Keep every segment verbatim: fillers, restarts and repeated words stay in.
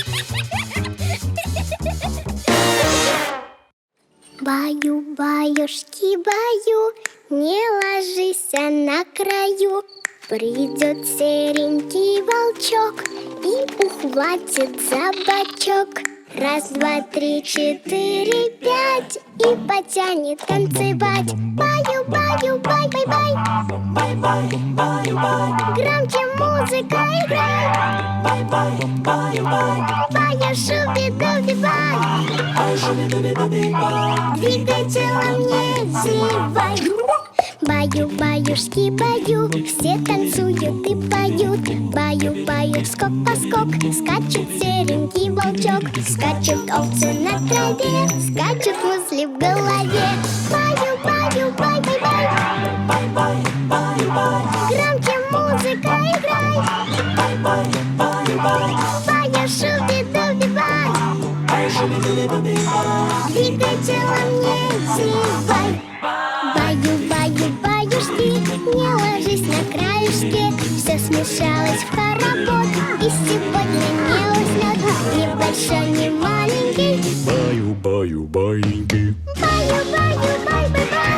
Баю-баюшки, баю, не ложись на краю. Придет серенький волчок и ухватит за бочок. Раз, два, три, четыре, пять, и потянет танцевать. Баю, баю, бай, бай, бай. Бай, бай, баю, бай. Громче музыка играй. Бай, бай, баю, бай. Баю, шуби-дуби-бай. Ай, шуби-дуби-дуби-бай. Двигай телом, не зевай. Баю-баюшки, баю, все танцуют и поют. Баю-баю, скок-поскок, скачет серенький волчок. Скачут овцы на траве, скачут мысли в голове. Баю-баю, бай-бай-бай. Бай, бай, баю, бай. Громче музыка играй. Бай, бай, баю, бай. Баю, шуби-дуби-бай. Ай, шуби-дуби-дуби-бай. Двигай телом, не зевай. Баю-баю-баюшки, не ложись на краюшке. Все смешалось в хоровод, и сегодня не уснет ни большой, ни маленький. Баю-баю-баиньки. Баю-баю-бай-бай-бай.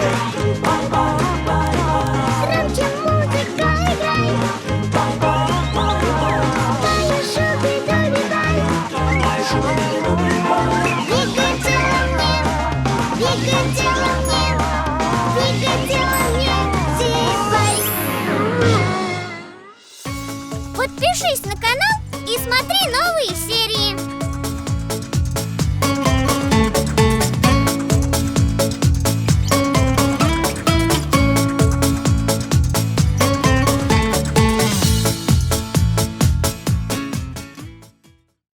Громче музыка играй. Баю, шуби-дуби-бай. Двигай телом, не, двигай телом, не. Подпишись на канал и смотри новые серии.